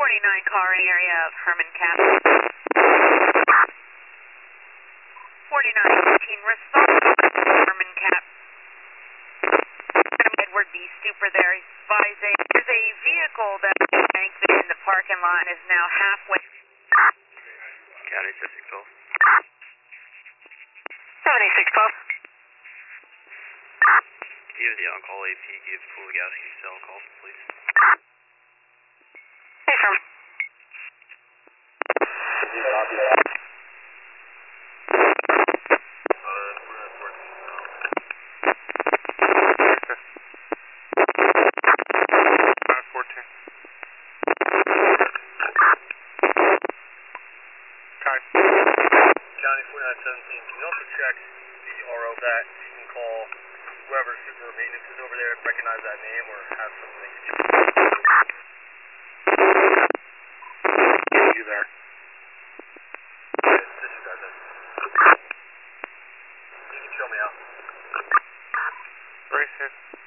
49 car in the area of Herman Cap. 4918, respond Herman Cap. Edward B. Super there, he's advising there's a vehicle that banked in the parking lot is now halfway. County 7612. 7612. Give the on-call AP, give Kuligowski cell call, please. Hey, sir. County 4917, can you also check the RO that you can call whoever super maintenance is over there, recognize that name or have something to do? You there? Disregard that. You can show me out. Right here.